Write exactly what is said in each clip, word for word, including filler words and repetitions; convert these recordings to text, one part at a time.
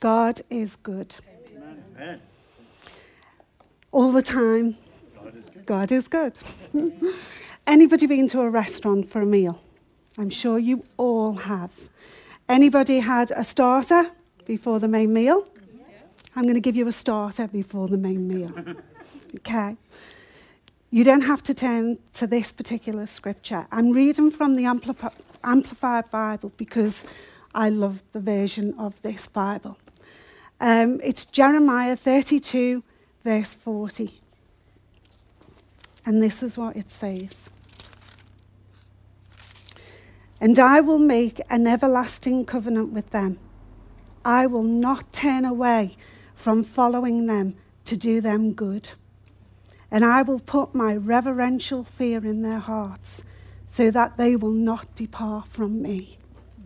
God is good. Amen. All the time, God is good. God is good. Anybody been to a restaurant for a meal? I'm sure you all have. Anybody had a starter before the main meal? Yeah. I'm going to give you a starter before the main meal. Okay. You don't have to turn to this particular scripture. I'm reading from the Ampli- Amplified Bible because I love the version of this Bible. Um, it's Jeremiah thirty-two, verse forty. And this is what it says. And I will make an everlasting covenant with them. I will not turn away from following them to do them good. And I will put my reverential fear in their hearts so that they will not depart from me.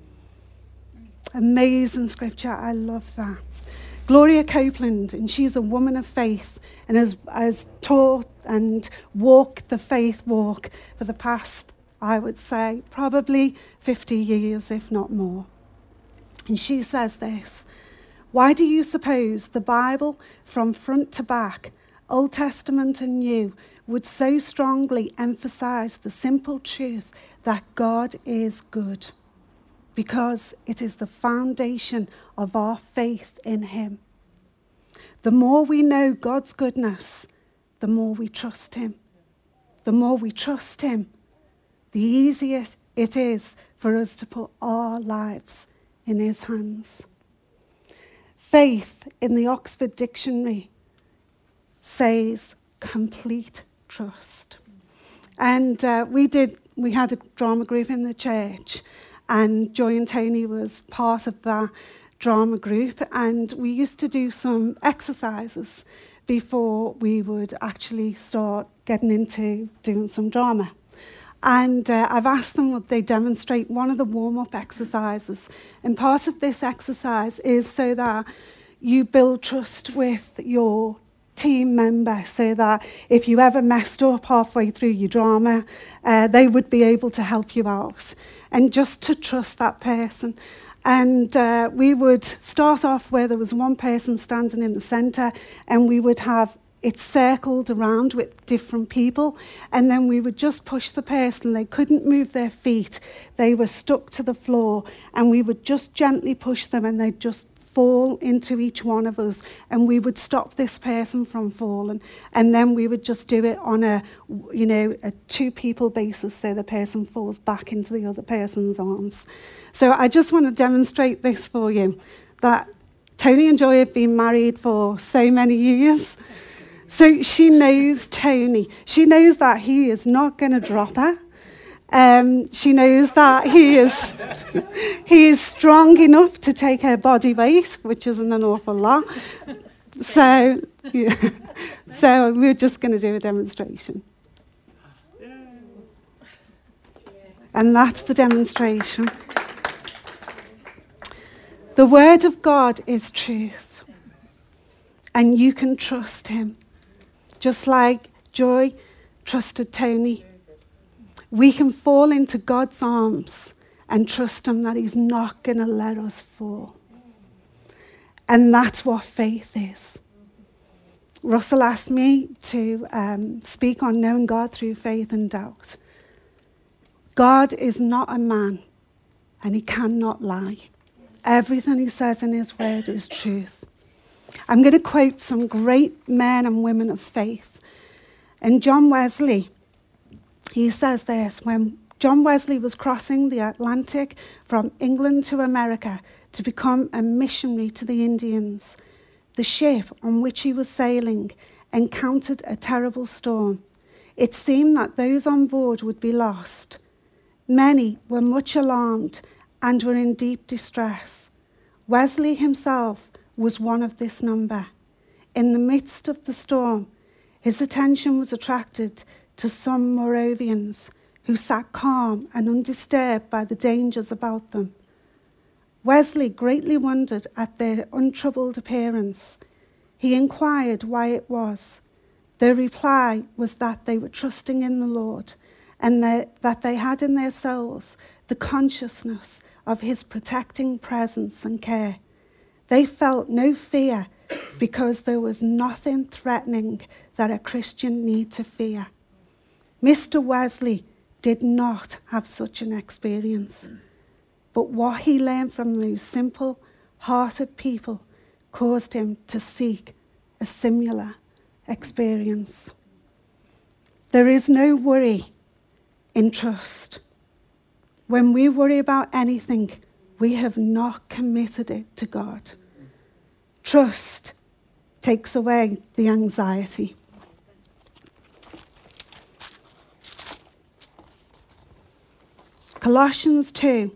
Amazing scripture. I love that. Gloria Copeland, and she's a woman of faith and has, has taught and walked the faith walk for the past, I would say, probably fifty years, if not more. And she says this: why do you suppose the Bible, from front to back, Old Testament and New, would so strongly emphasize the simple truth that God is good? Because it is the foundation of our faith in him. The more we know God's goodness, the more we trust him. The more we trust him, the easier it is for us to put our lives in his hands. Faith in the Oxford Dictionary says complete trust. And uh, we did, we had a drama group in the church, and Joy and Tony was part of that drama group, and we used to do some exercises before we would actually start getting into doing some drama. And uh, I've asked them would they demonstrate one of the warm-up exercises. And part of this exercise is so that you build trust with your team member, so that if you ever messed up halfway through your drama, uh, they would be able to help you out. And just to trust that person. And uh, we would start off where there was one person standing in the centre, and we would have it circled around with different people, and then we would just push the person. They couldn't move their feet. They were stuck to the floor, and we would just gently push them, and they'd just fall into each one of us, and we would stop this person from falling, and then we would just do it on a, you know, a two-people basis, so the person falls back into the other person's arms. So I just want to demonstrate this for you, that Tony and Joy have been married for so many years. So she knows Tony. She knows that he is not going to drop her. Um, she knows that he is he is strong enough to take her body weight, which isn't an awful lot. So, yeah. So we're just going to do a demonstration. And that's the demonstration. The Word of God is truth, and you can trust him. Just like Joy trusted Tony. We can fall into God's arms and trust him that he's not going to let us fall. And that's what faith is. Russell asked me to um, speak on knowing God through faith and doubt. God is not a man, and he cannot lie. Everything he says in his word is truth. I'm going to quote some great men and women of faith. And John Wesley, he says this: when John Wesley was crossing the Atlantic from England to America to become a missionary to the Indians, the ship on which he was sailing encountered a terrible storm. It seemed that those on board would be lost. Many were much alarmed and were in deep distress. Wesley himself was one of this number. In the midst of the storm, his attention was attracted to some Moravians who sat calm and undisturbed by the dangers about them. Wesley greatly wondered at their untroubled appearance. He inquired why it was. Their reply was that they were trusting in the Lord, and that, that they had in their souls the consciousness of his protecting presence and care. They felt no fear because there was nothing threatening that a Christian need to fear. Mister Wesley did not have such an experience, but what he learned from those simple-hearted people caused him to seek a similar experience. There is no worry in trust. When we worry about anything, we have not committed it to God. Trust takes away the anxiety. Colossians two,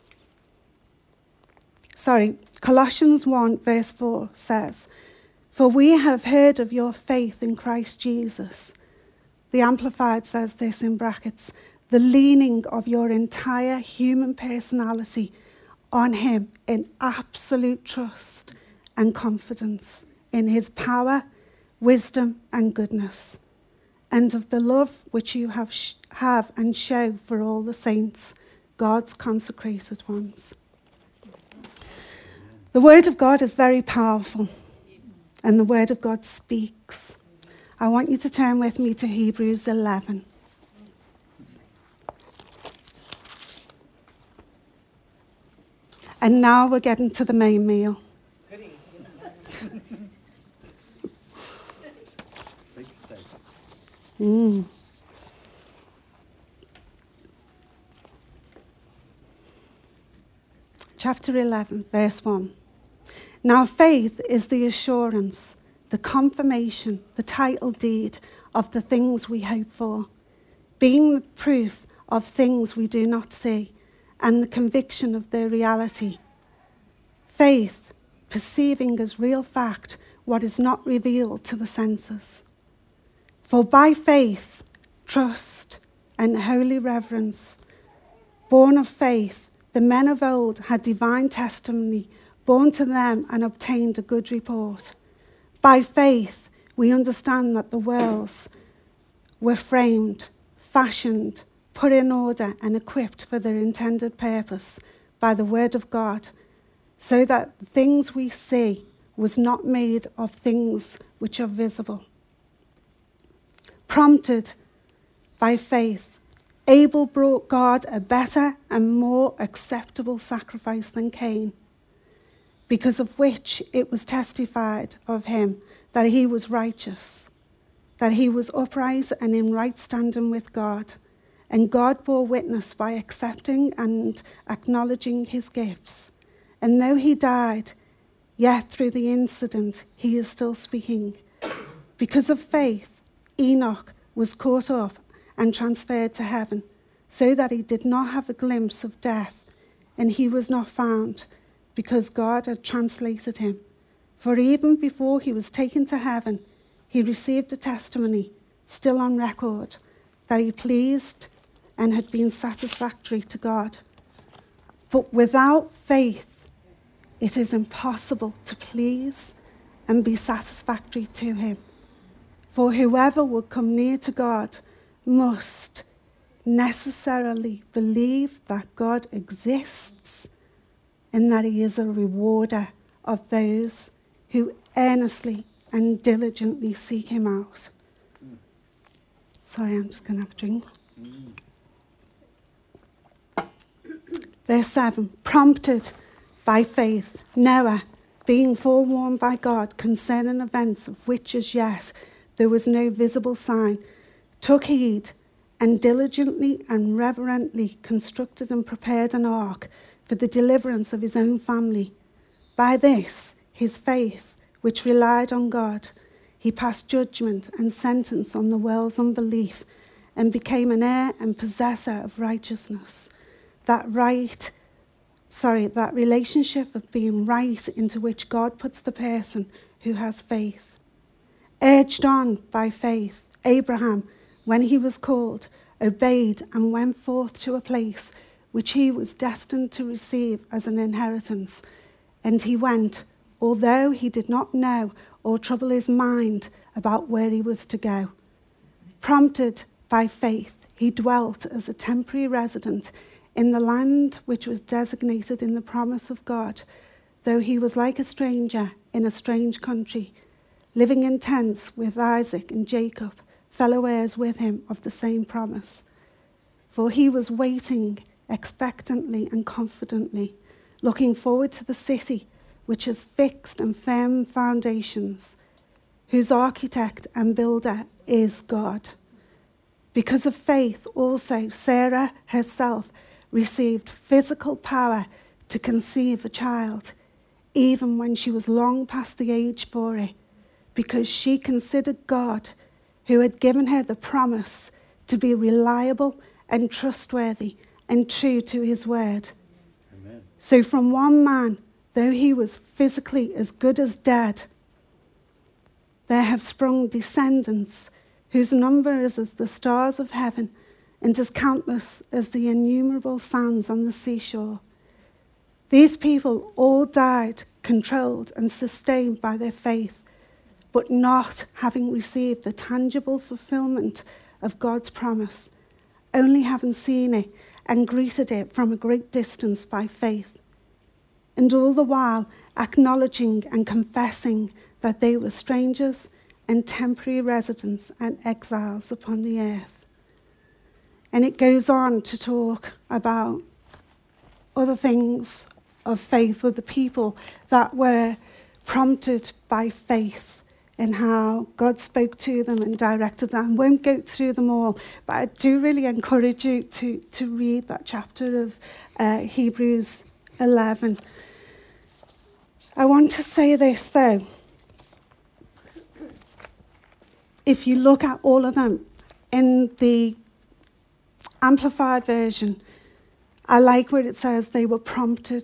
sorry, Colossians one verse four says, "For we have heard of your faith in Christ Jesus." The Amplified says this in brackets, "the leaning of your entire human personality on him in absolute trust and confidence in his power, wisdom and goodness, and of the love which you have, sh- have and show for all the saints, God's consecrated ones." The word of God is very powerful, and the word of God speaks. I want you to turn with me to Hebrews eleven. And now we're getting to the main meal. Mm. Chapter eleven, verse one. "Now faith is the assurance, the confirmation, the title deed of the things we hope for, being the proof of things we do not see, and the conviction of their reality. Faith, perceiving as real fact what is not revealed to the senses. For by faith, trust, and holy reverence, born of faith, the men of old had divine testimony born to them and obtained a good report. By faith, we understand that the worlds were framed, fashioned, put in order, and equipped for their intended purpose by the word of God, so that the things we see was not made of things which are visible. Prompted by faith, Abel brought God a better and more acceptable sacrifice than Cain, because of which it was testified of him that he was righteous, that he was upright and in right standing with God. And God bore witness by accepting and acknowledging his gifts. And though he died, yet through the incident he is still speaking. Because of faith, Enoch was caught up and transferred to heaven, so that he did not have a glimpse of death, and he was not found, because God had translated him. For even before he was taken to heaven, he received a testimony, still on record, that he pleased and had been satisfactory to God. But without faith, it is impossible to please and be satisfactory to him. For whoever would come near to God must necessarily believe that God exists and that he is a rewarder of those who earnestly and diligently seek him out. Mm. Sorry, I'm just going to have a drink. Mm. Verse seven, prompted by faith, Noah, being forewarned by God concerning events of which as yet there was no visible sign, took heed and diligently and reverently constructed and prepared an ark for the deliverance of his own family. By this, his faith, which relied on God, he passed judgment and sentence on the world's unbelief and became an heir and possessor of righteousness. That right, sorry, that relationship of being right into which God puts the person who has faith. Urged on by faith, Abraham, when he was called, obeyed and went forth to a place which he was destined to receive as an inheritance. And he went, although he did not know or trouble his mind about where he was to go. Prompted by faith, he dwelt as a temporary resident in the land which was designated in the promise of God, though he was like a stranger in a strange country, living in tents with Isaac and Jacob, fellow heirs with him of the same promise. For he was waiting expectantly and confidently, looking forward to the city which has fixed and firm foundations, whose architect and builder is God. Because of faith also, Sarah herself received physical power to conceive a child, even when she was long past the age for it, because she considered God, who had given her the promise, to be reliable and trustworthy and true to his word. Amen. So from one man, though he was physically as good as dead, there have sprung descendants whose number is as the stars of heaven and as countless as the innumerable sands on the seashore. These people all died, controlled and sustained by their faith, but not having received the tangible fulfillment of God's promise, only having seen it and greeted it from a great distance by faith, and all the while acknowledging and confessing that they were strangers and temporary residents and exiles upon the earth. And it goes on to talk about other things of faith, of the people that were prompted by faith and how God spoke to them and directed them. I won't go through them all, but I do really encourage you to, to read that chapter of uh, Hebrews eleven. I want to say this, though. If you look at all of them in the Amplified version, I like where it says they were prompted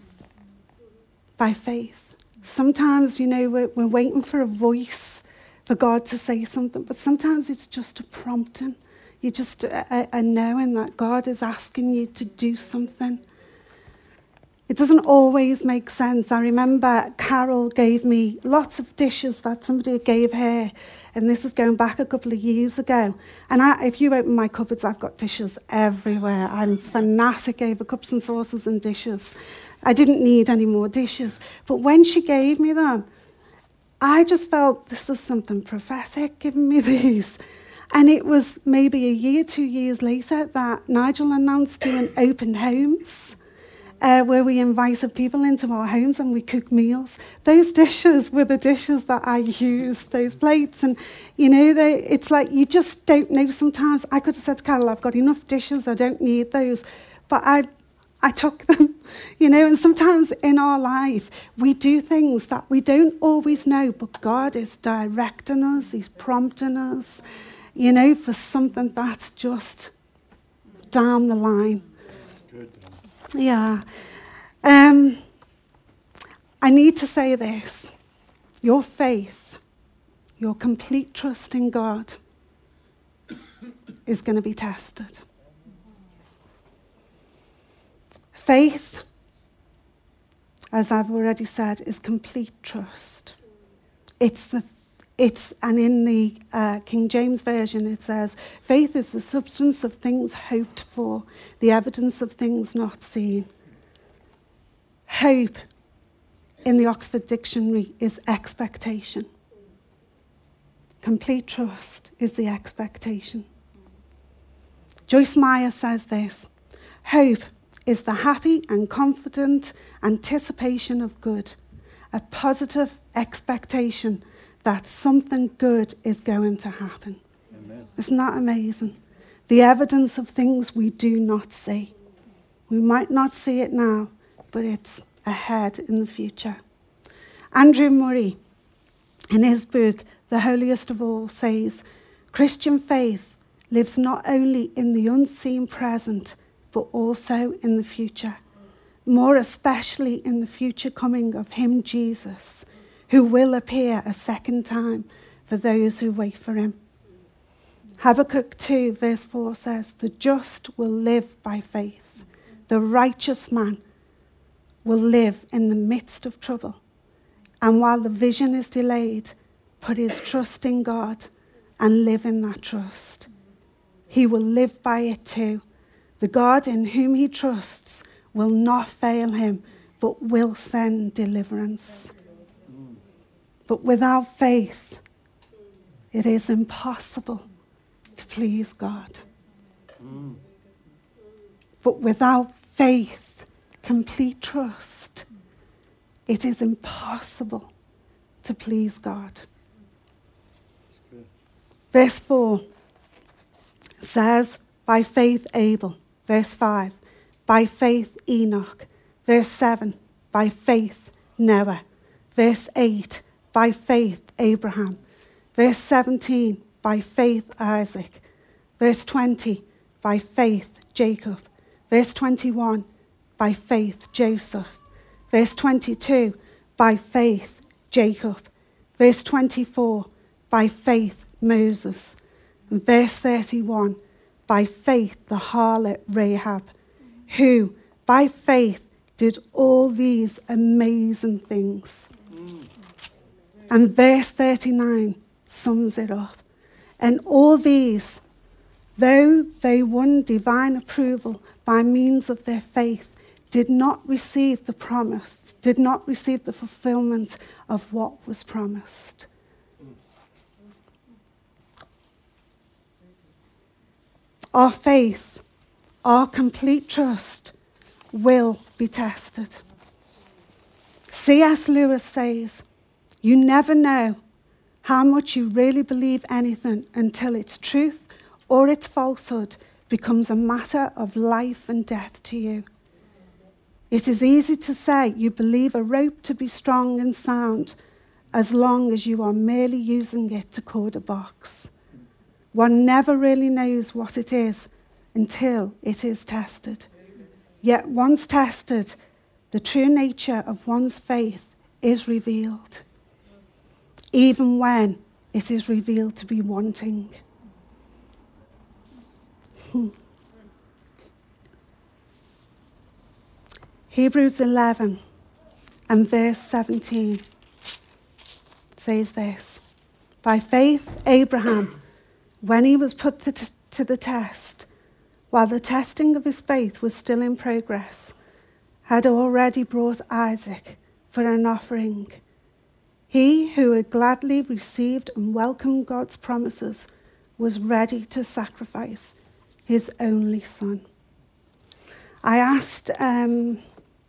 by faith. Sometimes, you know, we're, we're waiting for a voice for God to say something, but sometimes it's just a prompting. You just a, a knowing that God is asking you to do something. It doesn't always make sense. I remember Carol gave me lots of dishes that somebody gave her, and this is going back a couple of years ago. And I, if you open my cupboards, I've got dishes everywhere. I'm fanatic over cups and saucers and dishes. I didn't need any more dishes. But when she gave me them, I just felt this is something prophetic, giving me these. And it was maybe a year, two years later that Nigel announced doing open homes, uh, where we invited people into our homes and we cook meals. Those dishes were the dishes that I used, those plates. And, you know, they, it's like you just don't know sometimes. I could have said to Carol, I've got enough dishes, I don't need those. But I I took them, you know, and sometimes in our life, we do things that we don't always know, but God is directing us, he's prompting us, you know, for something that's just down the line. Good. Yeah. Um, I need to say this. Your faith, your complete trust in God is going to be tested. Faith, as I've already said, is complete trust. It's the, it's, and in the uh, King James Version it says, faith is the substance of things hoped for, the evidence of things not seen. Hope, in the Oxford Dictionary, is expectation. Complete trust is the expectation. Joyce Meyer says this, hope is the happy and confident anticipation of good, a positive expectation that something good is going to happen. Amen. Isn't that amazing? The evidence of things we do not see. We might not see it now, but it's ahead in the future. Andrew Murray, in his book, The Holiest of All, says, Christian faith lives not only in the unseen present, but also in the future, more especially in the future coming of him, Jesus, who will appear a second time for those who wait for him. Habakkuk two verse four says, the just will live by faith. The righteous man will live in the midst of trouble. And while the vision is delayed, put his trust in God and live in that trust. He will live by it too. The God in whom he trusts will not fail him, but will send deliverance. But without faith, it is impossible to please God. But without faith, complete trust, it is impossible to please God. Verse four says, by faith Abel. Verse five, by faith Enoch. Verse seven, by faith Noah. Verse eight, by faith Abraham. Verse seventeen, by faith Isaac. Verse twenty, by faith Jacob. Verse twenty-one, by faith Joseph. Verse twenty-two, by faith Jacob. Verse twenty-four, by faith Moses. And verse thirty-one, by faith the harlot Rahab, who by faith did all these amazing things. Mm. And verse thirty-nine sums it up. And all these, though they won divine approval by means of their faith, did not receive the promise, did not receive the fulfillment of what was promised. Our faith, our complete trust will be tested. C S Lewis says, you never know how much you really believe anything until its truth or its falsehood becomes a matter of life and death to you. It is easy to say you believe a rope to be strong and sound as long as you are merely using it to cord a box. One never really knows what it is until it is tested. Yet once tested, the true nature of one's faith is revealed, even when it is revealed to be wanting. Hmm. Hebrews eleven and verse seventeen says this, by faith Abraham, when he was put to, t- to the test, while the testing of his faith was still in progress, had already brought Isaac for an offering. He who had gladly received and welcomed God's promises was ready to sacrifice his only son. I asked um,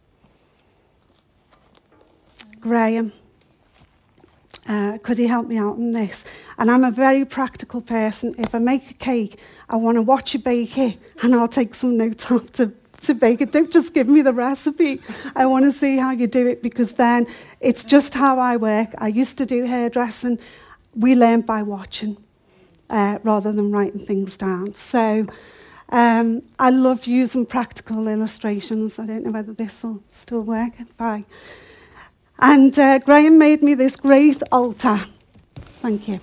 Graham, Uh, could he help me out on this? And I'm a very practical person. If I make a cake, I want to watch you bake it, and I'll take some notes off to, to bake it. Don't just give me the recipe. I want to see how you do it, because then it's just how I work. I used to do hairdressing. We learned by watching uh, rather than writing things down. So um, I love using practical illustrations. I don't know whether this will still work. Bye. And uh, Graham made me this great altar. Thank you.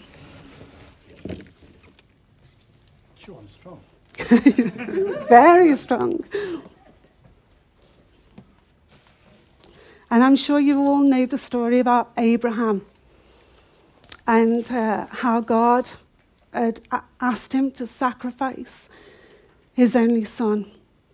Sure, I'm strong. Very strong. And I'm sure you all know the story about Abraham and uh, how God had a- asked him to sacrifice his only son.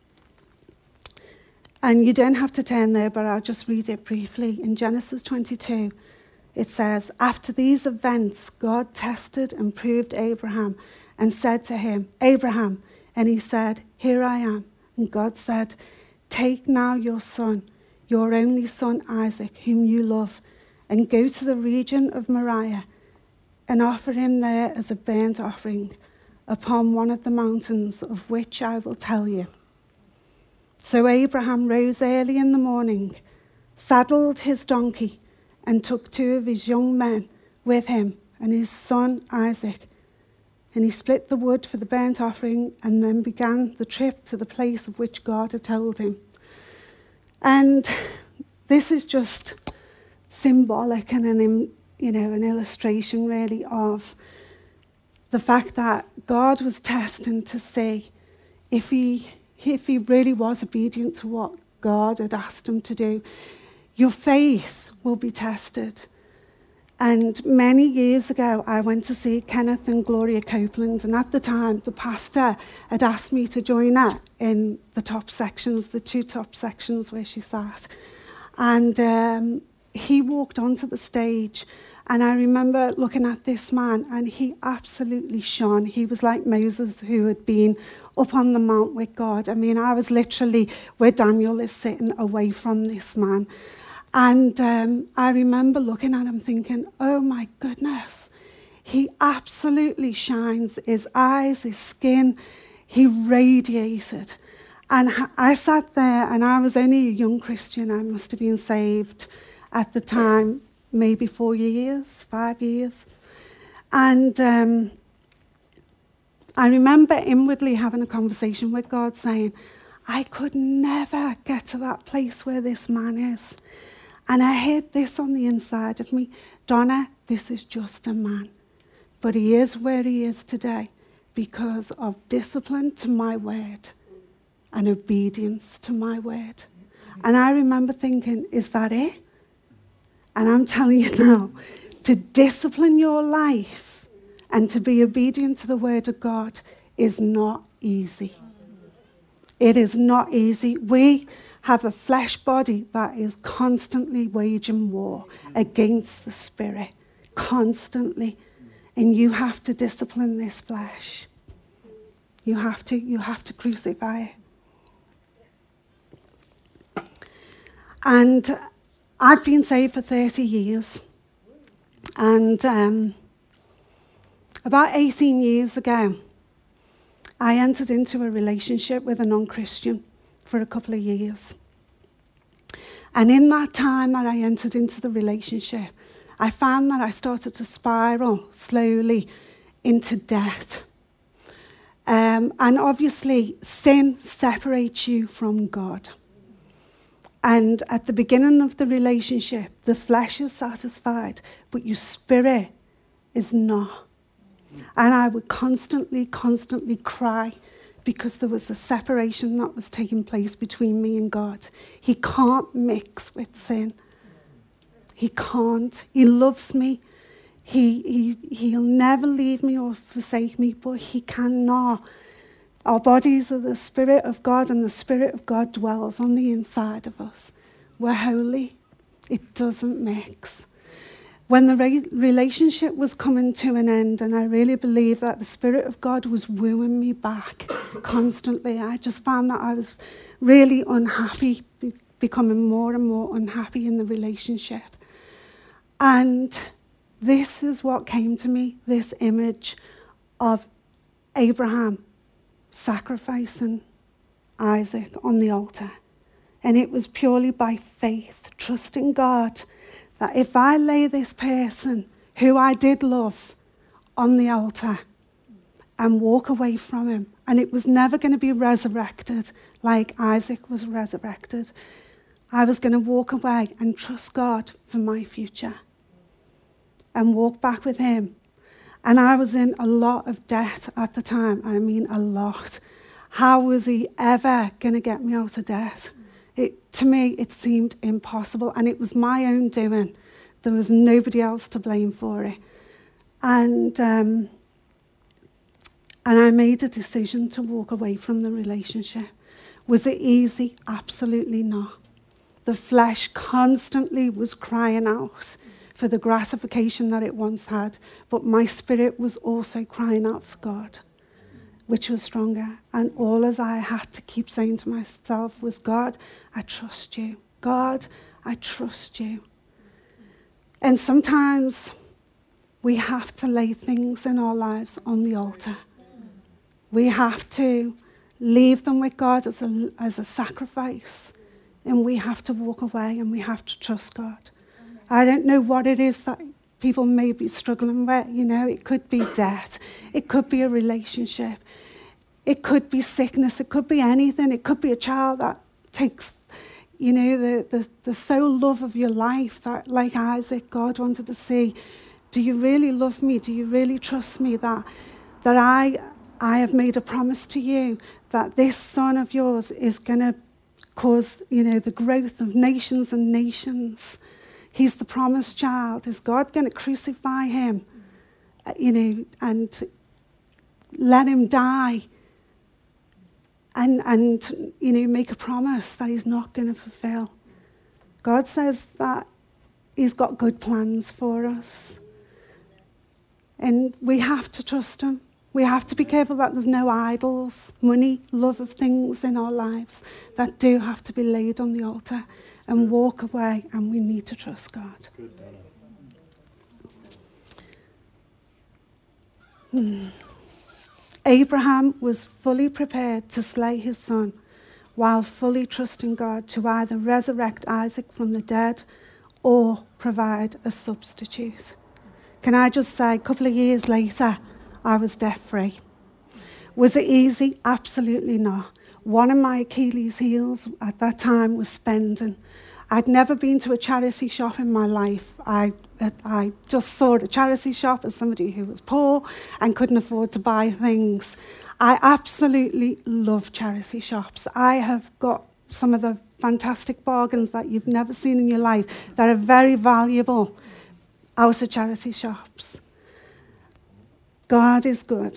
And you don't have to turn there, but I'll just read it briefly. In Genesis twenty-two, it says, after these events, God tested and proved Abraham and said to him, Abraham, and he said, here I am. And God said, take now your son, your only son Isaac, whom you love, and go to the region of Moriah and offer him there as a burnt offering upon one of the mountains of which I will tell you. So Abraham rose early in the morning, saddled his donkey, and took two of his young men with him and his son Isaac. And he split the wood for the burnt offering and then began the trip to the place of which God had told him. And this is just symbolic and an, you know, an illustration really of the fact that God was testing to see if he if he really was obedient to what God had asked him to do. Your faith will be tested. And many years ago, I went to see Kenneth and Gloria Copeland, and at the time, the pastor had asked me to join her in the top sections, the two top sections where she sat. And um, he walked onto the stage, and I remember looking at this man, and he absolutely shone. He was like Moses, who had been up on the mount with God. I mean, I was literally where Daniel is sitting, away from this man. And um, I remember looking at him thinking, oh my goodness, he absolutely shines. His eyes, his skin, he radiated. And I sat there, and I was only a young Christian. I must have been saved at the time, maybe four years, five years. And um, I remember inwardly having a conversation with God saying, I could never get to that place where this man is. And I heard this on the inside of me, Donna, this is just a man. But he is where he is today because of discipline to my word and obedience to my word. And I remember thinking, is that it? And I'm telling you now, to discipline your life and to be obedient to the word of God is not easy. It is not easy. We have a flesh body that is constantly waging war against the spirit, constantly. And you have to discipline this flesh. You have to, you have to crucify it. And I've been saved for thirty years. And um, about eighteen years ago, I entered into a relationship with a non-Christian for a couple of years. And in that time that I entered into the relationship, I found that I started to spiral slowly into debt. Um, and obviously, sin separates you from God. And at the beginning of the relationship, the flesh is satisfied, but your spirit is not. And I would constantly, constantly cry because there was a separation that was taking place between me and God. He can't mix with sin. He can't. He loves me. He, he, he'll never leave me or forsake me, but he cannot. Our bodies are the Spirit of God, and the Spirit of God dwells on the inside of us. We're holy. It doesn't mix. When the re- relationship was coming to an end, and I really believe that the Spirit of God was wooing me back constantly, I just found that I was really unhappy, be- becoming more and more unhappy in the relationship. And this is what came to me, this image of Abraham sacrificing Isaac on the altar. And it was purely by faith, trusting God that if I lay this person who I did love on the altar and walk away from him, and it was never going to be resurrected like Isaac was resurrected, I was going to walk away and trust God for my future and walk back with him. And I was in a lot of debt at the time. I mean, a lot. How was he ever going to get me out of debt? It, to me, it seemed impossible, and it was my own doing. There was nobody else to blame for it. And um, and I made a decision to walk away from the relationship. Was it easy? Absolutely not. The flesh constantly was crying out for the gratification that it once had, but my spirit was also crying out for God, which was stronger. And all as I had to keep saying to myself was, God, I trust you. God, I trust you. And sometimes we have to lay things in our lives on the altar. We have to leave them with God as a, as a sacrifice. And we have to walk away, and we have to trust God. I don't know what it is that people may be struggling with. You know, it could be debt. It could be a relationship. It could be sickness. It could be anything. It could be a child that takes, you know, the, the, the sole love of your life that, like Isaac, God wanted to see, do you really love me? Do you really trust me that, that I, I have made a promise to you that this son of yours is going to cause, you know, the growth of nations and nations. He's the promised child. Is God going to crucify him, uh, you know, and let him die and, and, you know, make a promise that he's not going to fulfill? God says that he's got good plans for us. And we have to trust him. We have to be careful that there's no idols, money, love of things in our lives that do have to be laid on the altar and walk away, and we need to trust God. Hmm. Abraham was fully prepared to slay his son while fully trusting God to either resurrect Isaac from the dead or provide a substitute. Can I just say, a couple of years later, I was debt-free. Was it easy? Absolutely not. One of my Achilles heels at that time was spending. I'd never been to a charity shop in my life. I, I just saw a charity shop as somebody who was poor and couldn't afford to buy things. I absolutely love charity shops. I have got some of the fantastic bargains that you've never seen in your life that are very valuable out of charity shops. God is good.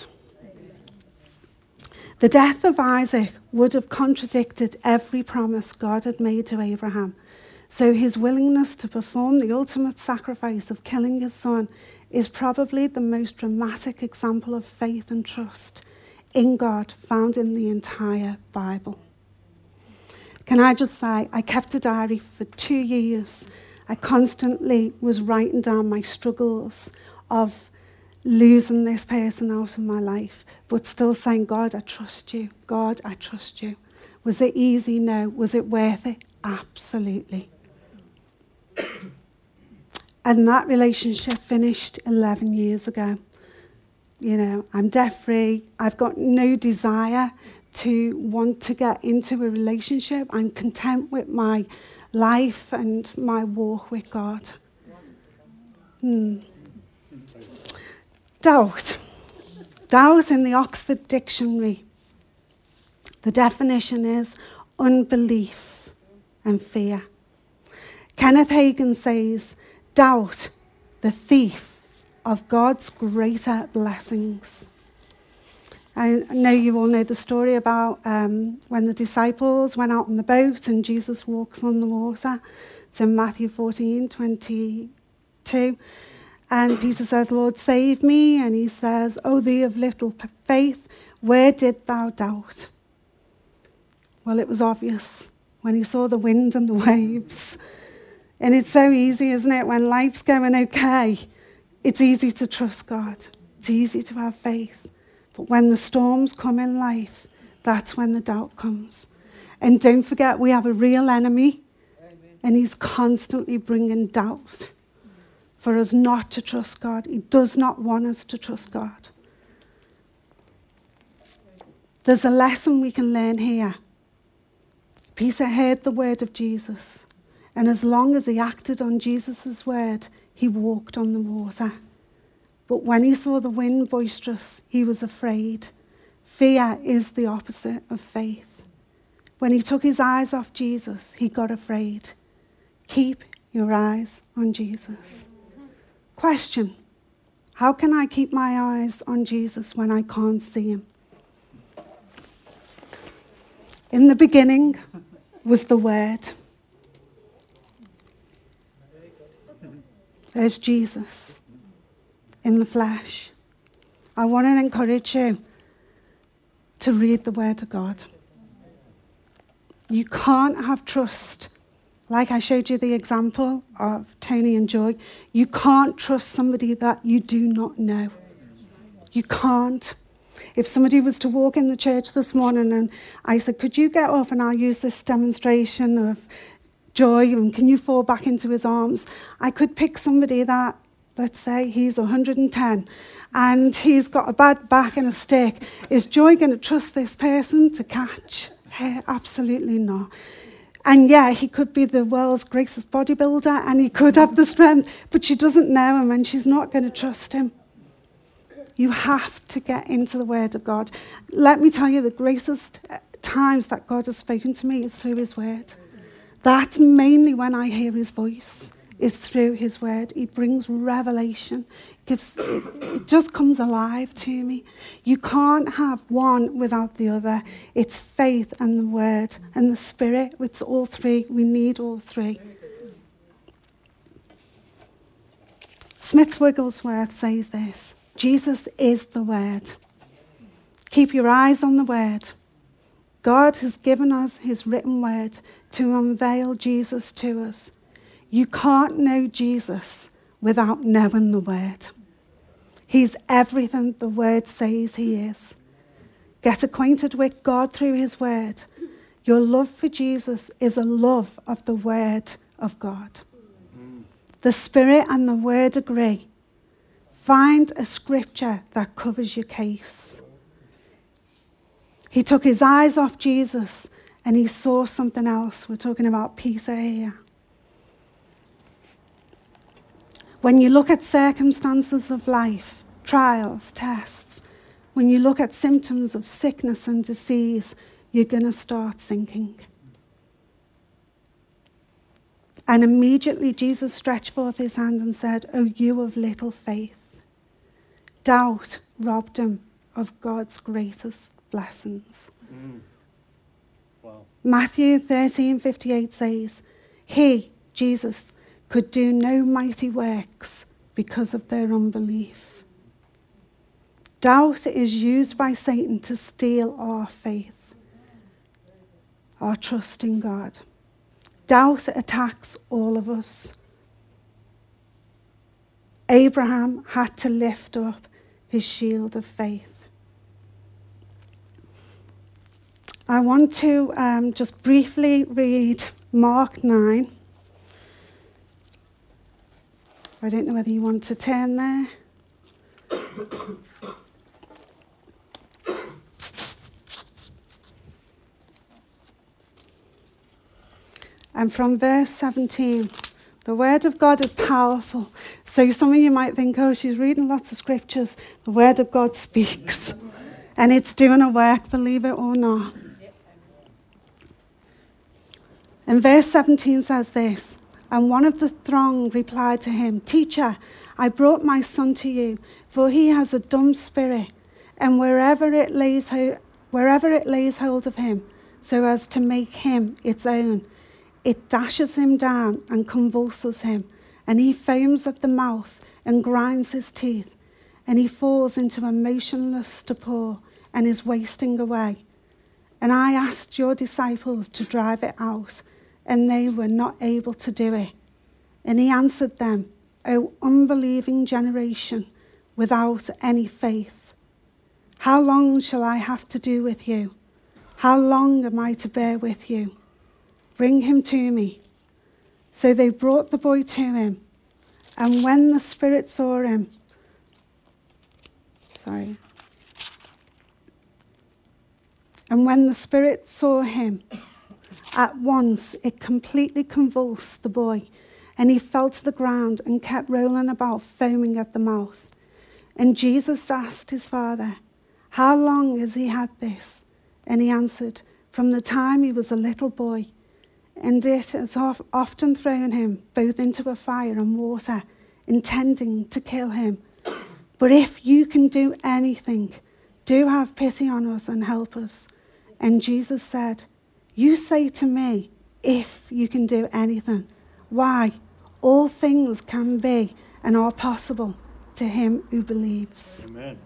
The death of Isaac would have contradicted every promise God had made to Abraham. So his willingness to perform the ultimate sacrifice of killing his son is probably the most dramatic example of faith and trust in God found in the entire Bible. Can I just say, I kept a diary for two years. I constantly was writing down my struggles of losing this person out of my life, but still saying, God, I trust you. God, I trust you. Was it easy? No. Was it worth it? Absolutely. And that relationship finished eleven years ago. You know, I'm debt-free. I've got no desire to want to get into a relationship. I'm content with my life and my walk with God. Hmm. Doubt. Doubt in the Oxford Dictionary. The definition is unbelief and fear. Kenneth Hagin says, doubt, the thief of God's greater blessings. I know you all know the story about um, when the disciples went out on the boat and Jesus walks on the water. It's in Matthew fourteen twenty-two. And Peter says, Lord, save me. And he says, O thee of little faith, where did thou doubt? Well, it was obvious when he saw the wind and the waves. And it's so easy, isn't it? When life's going okay, it's easy to trust God. It's easy to have faith. But when the storms come in life, that's when the doubt comes. And don't forget, we have a real enemy. Amen. And he's constantly bringing doubt for us not to trust God. He does not want us to trust God. There's a lesson we can learn here. Peter heard the word of Jesus, and as long as he acted on Jesus' word, he walked on the water. But when he saw the wind boisterous, he was afraid. Fear is the opposite of faith. When he took his eyes off Jesus, he got afraid. Keep your eyes on Jesus. Question: how can I keep my eyes on Jesus when I can't see him? In the beginning was the Word. There's Jesus in the flesh. I want to encourage you to read the Word of God. You can't have trust. Like I showed you the example of Tony and Joy, you can't trust somebody that you do not know. You can't. If somebody was to walk in the church this morning and I said, could you get up and I'll use this demonstration of Joy and can you fall back into his arms? I could pick somebody that, let's say he's one hundred ten and he's got a bad back and a stick. Is Joy going to trust this person to catch her? Absolutely not. And yeah, he could be the world's greatest bodybuilder and he could have the strength, but she doesn't know him and she's not going to trust him. You have to get into the Word of God. Let me tell you, the greatest times that God has spoken to me is through his Word. That's mainly when I hear his voice, is through his Word. He brings revelation. Gives, it, it just comes alive to me. You can't have one without the other. It's faith and the Word and the Spirit. It's all three. We need all three. Smith Wigglesworth says this: Jesus is the Word. Keep your eyes on the Word. God has given us his written word to unveil Jesus to us. You can't know Jesus without knowing the Word. He's everything the Word says he is. Get acquainted with God through his Word. Your love for Jesus is a love of the Word of God. The Spirit and the Word agree. Find a scripture that covers your case. He took his eyes off Jesus and he saw something else. We're talking about Peter here. When you look at circumstances of life, trials, tests, when you look at symptoms of sickness and disease, you're going to start sinking. And immediately Jesus stretched forth his hand and said, "O you of little faith." Doubt robbed him of God's greatest blessings. Mm. Wow. Matthew thirteen fifty-eight says, he, Jesus, could do no mighty works because of their unbelief. Doubt is used by Satan to steal our faith, our trust in God. Doubt attacks all of us. Abraham had to lift up his shield of faith. I want to um, just briefly read Mark nine. I don't know whether you want to turn there. And from verse seventeen, the word of God is powerful. So some of you might think, oh, she's reading lots of scriptures. The word of God speaks. And it's doing a work, believe it or not. And verse seventeen says this: and one of the throng replied to him, "Teacher, I brought my son to you, for he has a dumb spirit, and wherever it lays ho- wherever it lays hold of him, so as to make him its own, it dashes him down and convulses him, and he foams at the mouth and grinds his teeth, and he falls into a motionless torpor and is wasting away. And I asked your disciples to drive it out, and they were not able to do it." And he answered them, "O unbelieving generation, without any faith, how long shall I have to do with you? How long am I to bear with you? Bring him to me." So they brought the boy to him, and when the spirit saw him, sorry, and when the spirit saw him, at once it completely convulsed the boy, and he fell to the ground and kept rolling about, foaming at the mouth. And Jesus asked his father, "How long has he had this?" And he answered, "From the time he was a little boy. And it has often thrown him both into a fire and water, intending to kill him. But if you can do anything, do have pity on us and help us." And Jesus said, "You say to me, if you can do anything. Why? All things can be and are possible to him who believes." Amen.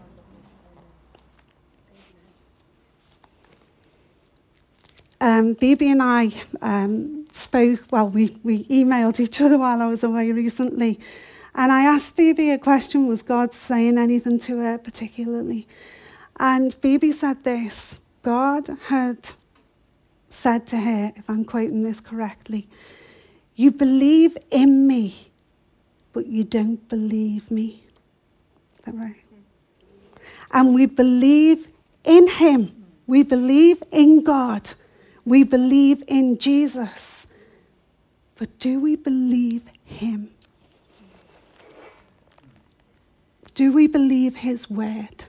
Um, Bibi and I um, spoke, well, we, we emailed each other while I was away recently. And I asked Bibi a question: was God saying anything to her particularly? And Bibi said this: God had said to her, if I'm quoting this correctly, "You believe in me, but you don't believe me." Is that right? And we believe in him. We believe in God. We believe in Jesus. But do we believe him? Do we believe his word?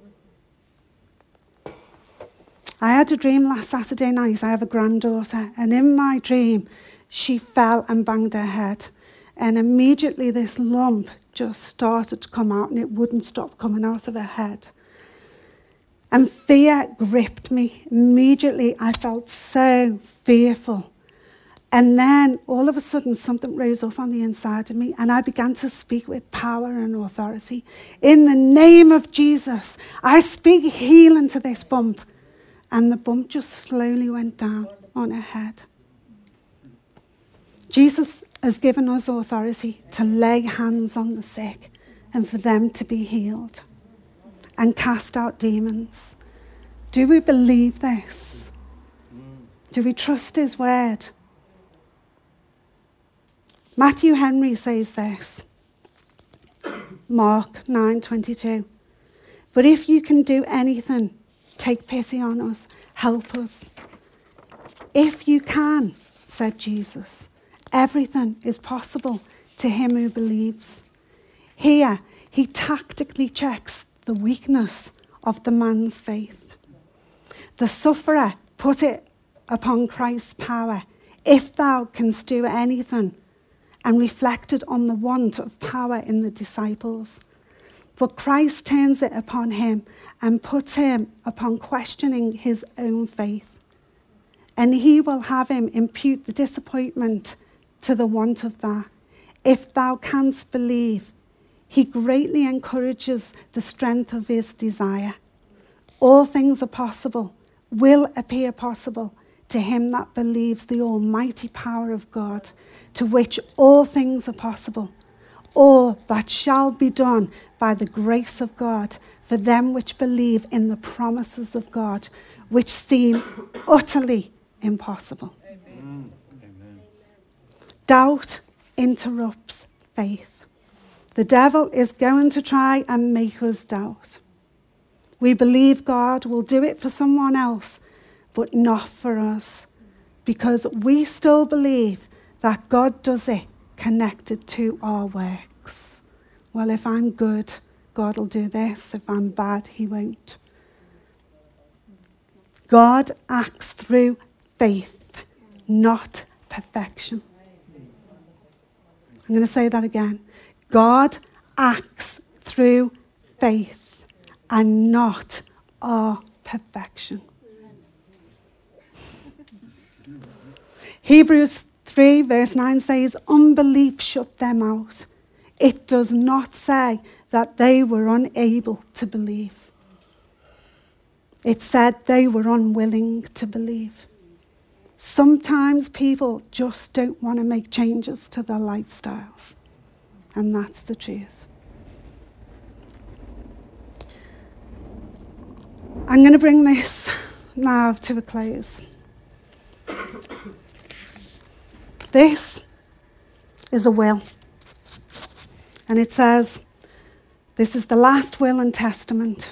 I had a dream last Saturday night. I have a granddaughter, and in my dream, she fell and banged her head. And immediately this lump just started to come out, and it wouldn't stop coming out of her head. And fear gripped me. Immediately, I felt so fearful. And then all of a sudden something rose up on the inside of me and I began to speak with power and authority. In the name of Jesus, I speak healing to this bump. And the bump just slowly went down on her head. Jesus has given us authority to lay hands on the sick and for them to be healed and cast out demons. Do we believe this? Do we trust his word? Matthew Henry says this, Mark nine twenty-two. But if you can do anything, take pity on us, help us. If you can, said Jesus, everything is possible to him who believes. Here, he tactically checks the weakness of the man's faith. The sufferer put it upon Christ's power, if thou canst do anything, and reflected on the want of power in the disciples. But Christ turns it upon him and puts him upon questioning his own faith. And he will have him impute the disappointment to the want of that. If thou canst believe, he greatly encourages the strength of his desire. All things are possible, will appear possible to him that believes the almighty power of God, to which all things are possible. All that shall be done by the grace of God for them which believe in the promises of God, which seem utterly impossible. Amen. Amen. Doubt interrupts faith. The devil is going to try and make us doubt. We believe God will do it for someone else, but not for us, because we still believe that God does it connected to our works. Well, if I'm good, God will do this. If I'm bad, he won't. God acts through faith, not perfection. I'm going to say that again. God acts through faith and not our perfection. Hebrews three verse nine says, unbelief shut them out. It does not say that they were unable to believe. It said they were unwilling to believe. Sometimes people just don't want to make changes to their lifestyles. And that's the truth. I'm going to bring this now to a close. This is a will. And it says, this is the last will and testament.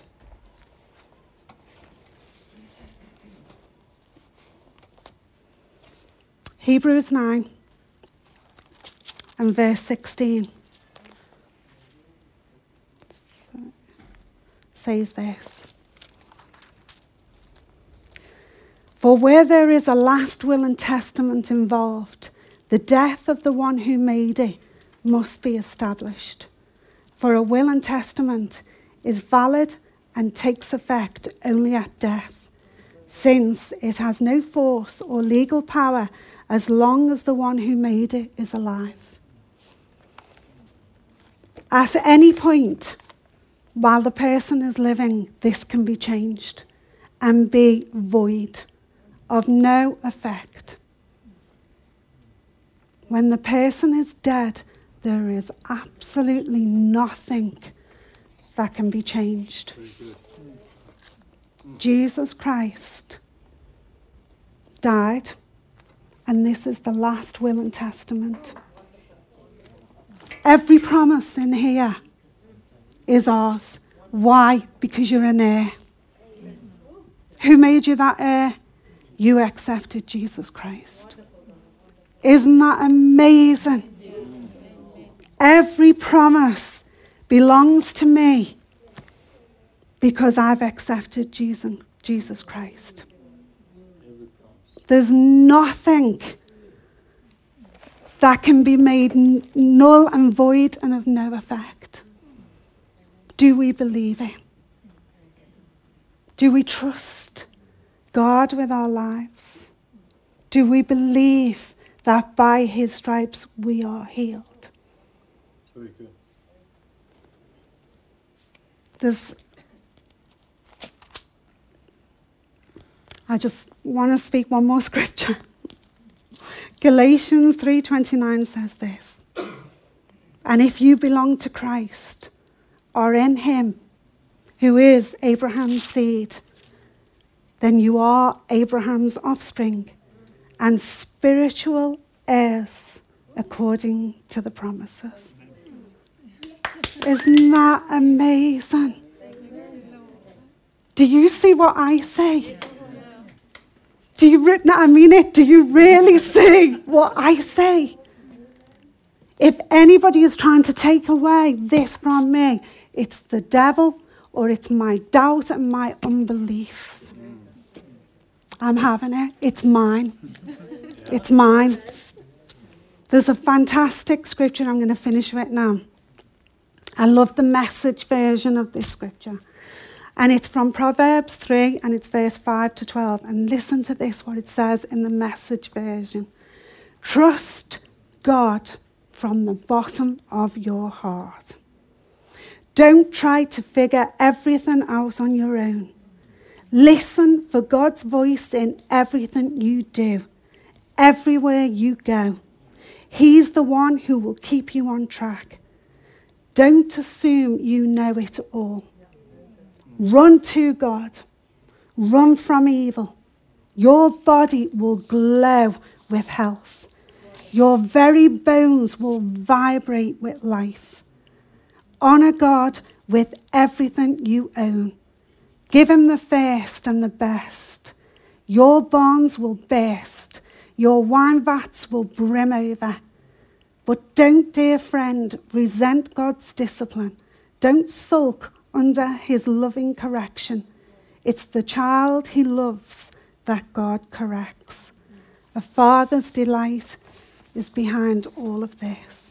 Hebrews nine and verse sixteen says this. For where there is a last will and testament involved, the death of the one who made it must be established. For a will and testament is valid and takes effect only at death, since it has no force or legal power as long as the one who made it is alive. At any point while the person is living, this can be changed and be void, of no effect. When the person is dead, there is absolutely nothing that can be changed. Jesus Christ died, and this is the last will and testament. Every promise in here is ours. Why? Because you're an heir. Who made you that heir? You accepted Jesus Christ. Isn't that amazing? Every promise belongs to me because I've accepted Jesus, Jesus Christ. There's nothing that can be made null and void and of no effect. Do we believe it? Do we trust God with our lives? Do we believe that by his stripes we are healed. It's very good. There's, I just want to speak one more scripture. Galatians three twenty-nine says this. And if you belong to Christ, or in him, who is Abraham's seed, then you are Abraham's offspring and spiritual heirs according to the promises. Isn't that amazing? Do you see what I say? Do you, re- no, I mean it, do you really see what I say? If anybody is trying to take away this from me, it's the devil or it's my doubt and my unbelief. I'm having it. It's mine. It's mine. There's a fantastic scripture. I'm going to finish with it now. I love the Message version of this scripture. And it's from Proverbs three, and it's verse five to twelve. And listen to this, what it says in the Message version. Trust God from the bottom of your heart. Don't try to figure everything out on your own. Listen for God's voice in everything you do, everywhere you go. He's the one who will keep you on track. Don't assume you know it all. Run to God. Run from evil. Your body will glow with health. Your very bones will vibrate with life. Honor God with everything you own. Give him the first and the best. Your barns will burst. Your wine vats will brim over. But don't, dear friend, resent God's discipline. Don't sulk under his loving correction. It's the child he loves that God corrects. A father's delight is behind all of this.